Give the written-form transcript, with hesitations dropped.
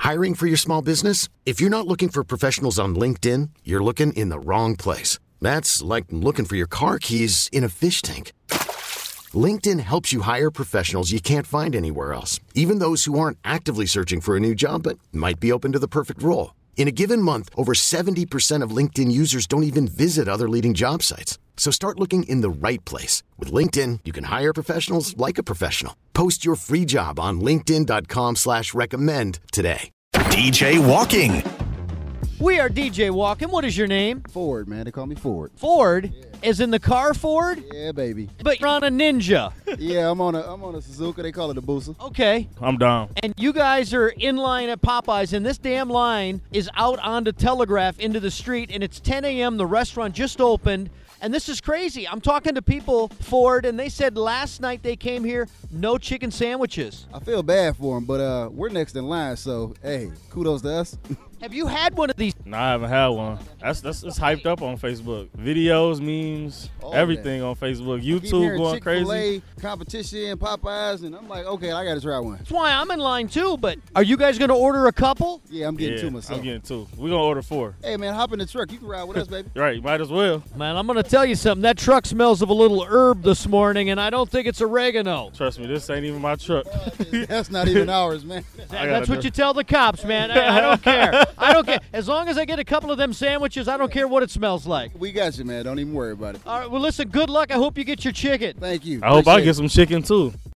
Hiring for your small business? If you're not looking for professionals on LinkedIn, you're looking in the wrong place. That's like looking for your car keys in a fish tank. LinkedIn helps you hire professionals you can't find anywhere else, even those who aren't actively searching for a new job but might be open to the perfect role. In a given month, over 70% of LinkedIn users don't even visit other leading job sites. So start looking in the right place. With LinkedIn, you can hire professionals like a professional. Post your free job on linkedin.com/recommend today. DJ Walking. We are DJ Walking. What is your name? Ford, man. They call me Ford. Ford? Yeah. As in the car Ford? Yeah, baby. But you're on a Ninja. Yeah, I'm on a Suzuka. They call it a Busa. Okay. I'm down. And you guys are in line at Popeyes, and this damn line is out onto Telegraph into the street, and it's 10 a.m. The restaurant just opened. And this is crazy. I'm talking to people, Ford, and they said last night they came here, no chicken sandwiches. I feel bad for them, but we're next in line, so, hey, kudos to us. Have you had one of these? No, I haven't had one. It's hyped up on Facebook. Videos, memes, everything on Facebook. YouTube going Chick-fil-A, crazy. competition, Popeyes, and I'm like, okay, I got to try one. That's why I'm in line too, but are you guys going to order a couple? Yeah, I'm getting two myself. I'm getting two. We're going to order 4. Hey, man, hop in the truck. You can ride with us, baby. Right, you might as well. Man, I'm going to tell you something. That truck smells of a little herb this morning, and I don't think it's oregano. Trust me, this ain't even my truck. That's not even ours, man. That's what you tell the cops, man. I don't care. I don't care. As long as I get a couple of them sandwiches, I don't care what it smells like. We got you, man. Don't even worry about it. All right, well, listen, good luck. I hope you get your chicken. Thank you. I hope I get some chicken, too.